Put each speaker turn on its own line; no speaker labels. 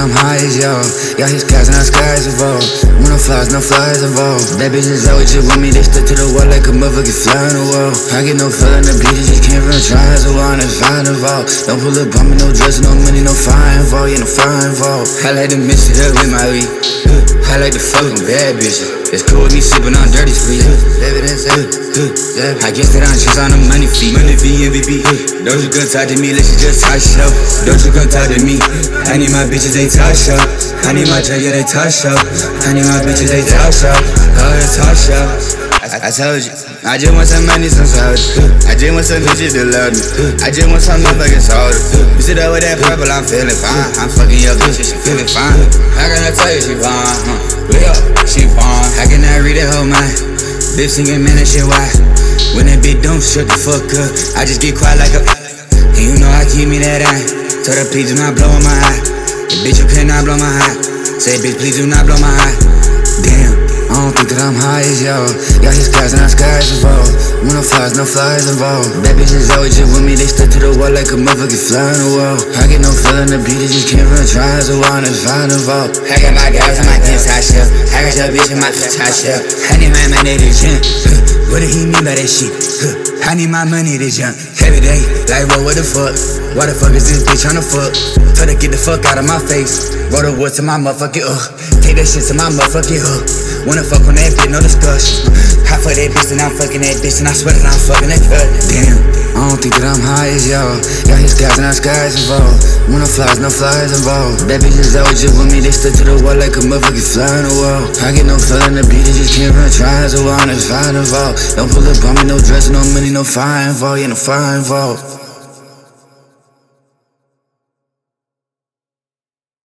I'm high as y'all. Y'all hit skies and our skies evolve. When no flies involved. Bad bitches always just with me, they stuck to the wall like a motherfucker flying the wall. I get no feeling, the beat just came from trying so on and fine involved. Don't pull up on me, no dress, no money, no fire involved, yeah, no fire involved. I like to mix it up with my weed. I like to fuck on bad bitches. It's cool with me sipping on dirty spree. I guess that I'm just on a money fee. Money fee, MVP. Don't you come talk to me, let's just talk show. Don't you come talk to me. I need my bitches, they talk show. I need my drug, yeah, they talk show. I need my bitches, they talk show. Oh, they talk show. I told you, I just want some money, some sauce. I just want some bitches to love me. I just want some motherfucking soda. You sit up with that purple, I'm feeling fine. I'm fucking your bitch, she feeling fine. How can I tell you she fine? Yeah, she fine. How can I read that whole mind? Bitch singing, man, that shit why? When that bitch don't shut the fuck up, I just get quiet like a. And you know I keep me that eye. Told her please do not blow on my eye. Bitch, you cannot blow my eye. Say bitch, please do not blow my eye. Damn. I don't think that I'm high as y'all. Y'all hit skies and our skies evolve. When no flies involved. Bad bitches always just with me, they stuck to the wall like a motherfucker flying the wall. I get no feeling, the beat just came from trying so on and fine involved. I got my guys on my inside shelf. I got your bitch in my top shelf. I need my money to jump. What did he mean by that shit? I need my money to jump. Every day, like what the fuck? Why the fuck is this bitch tryna fuck? Told her get the fuck out of my face. Roll the wood to my motherfucking Take that shit to my motherfucking Wanna fuck on that bitch, no discussion. I fuck that bitch and I'm fucking that bitch and I swear that I'm fucking that cut. Damn, I don't think that I'm high as y'all. Y'all hit skies and our skies involved. When no flies involved. Bad bitches always just with me, they stuck to the wall like a motherfucker flying the wall. I get no feeling, the beat just came from trying so on and fine involved. Don't pull up on me, no dress, no money, no fire involved, yeah, no fire involved.